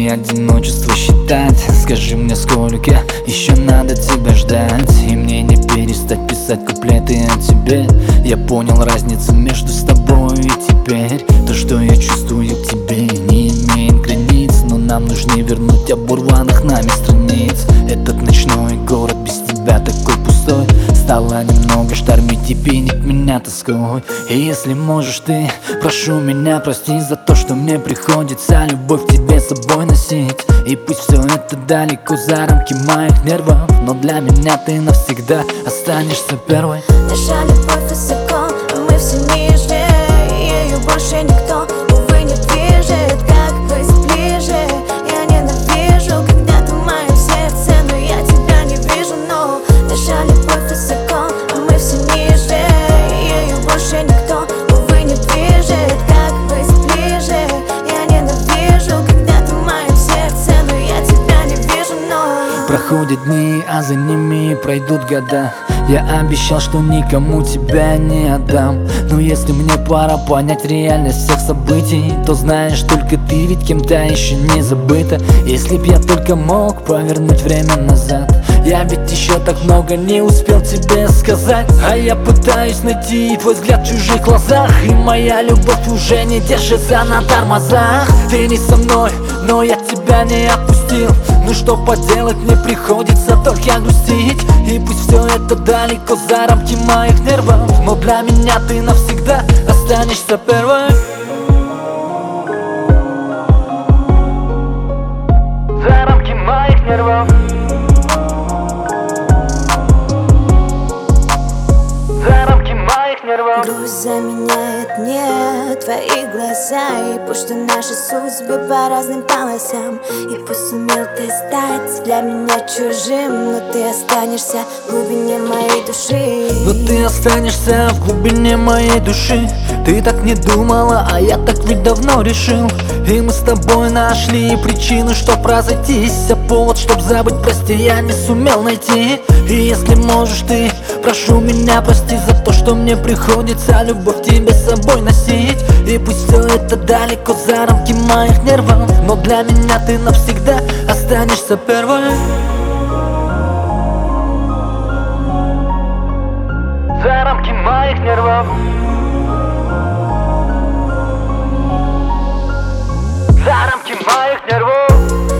мне одиночество считать? Скажи мне, сколько еще надо тебя ждать? И мне не перестать писать куплеты о тебе. Я понял разницу между с тобой и теперь. То, что я чувствую к тебе, не имеет границ. Но нам нужно вернуть оборванных нами страниц. Этот ночной город без тебя такой пустой. Стало немного штормить и пенить меня тоской. И если можешь ты, прошу меня прости за то, что мне приходится любовь к тебе с собой носить. И пусть все это далеко за рамки моих нервов, но для меня ты навсегда останешься первой. Наша любовь высоко, а мы все ниже. Ею больше никто, увы, не движет. Как быть ближе? Я ненавижу, когда ты в моем сердце, но я тебя не вижу. Но наша любовь высоко, а мы все ниже. Ею больше никто, увы, не движет. Как быть ближе? Я ненавижу, когда ты в моем сердце, но я тебя не вижу. Но проходят дни, а за ними пройдут года. Я обещал, что никому тебя не отдам. Но если мне пора понять реальность всех событий, то знаешь, только ты ведь кем-то еще не забыта. Если б я только мог повернуть время назад, я ведь еще так много не успел тебе сказать. А я пытаюсь найти твой взгляд в чужих глазах, и моя любовь уже не держится на тормозах. Ты не со мной, но я тебя не отпустил. Ну что поделать, мне приходится только грустить. И пусть все это далеко за рамки моих нервов, но для меня ты навсегда останешься первой. За рамки моих нервов. За рамки моих нервов. грусть заменяет мне твои глаза. И пусть что наши судьбы по разным полосам, и пусть сумел ты стать для меня чужим, но ты останешься в глубине моей души. Но ты останешься в глубине моей души. Ты так не думала, а я так ведь давно решил. И мы с тобой нашли причину, чтоб разойтись. А повод, чтоб забыть, прости, я не сумел найти. И если можешь ты, прошу меня прости за то, что мне приходится любовь тебе с собой носить. И пусть все это далеко за рамки моих нервов, но для меня ты навсегда останешься первой. За рамки моих нервов. За рамки моих нервов.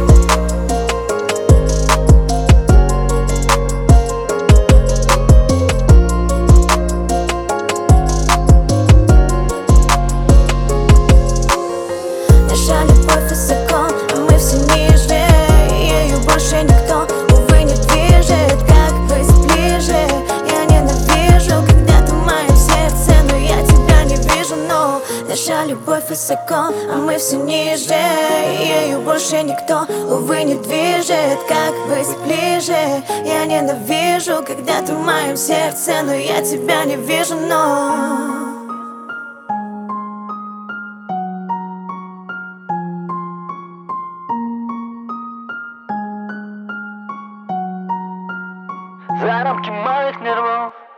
Наша любовь высоко, а мы все ниже. Ею больше никто, увы, не движет. Как быть ближе? Я ненавижу, когда ты в моем сердце, но я тебя не вижу. Но наша любовь высоко, а мы все ниже. Ею больше никто, увы, не движет. Как быть ближе? Я ненавижу, когда ты в моем сердце, но я тебя не вижу. Но За рамки моих нервов.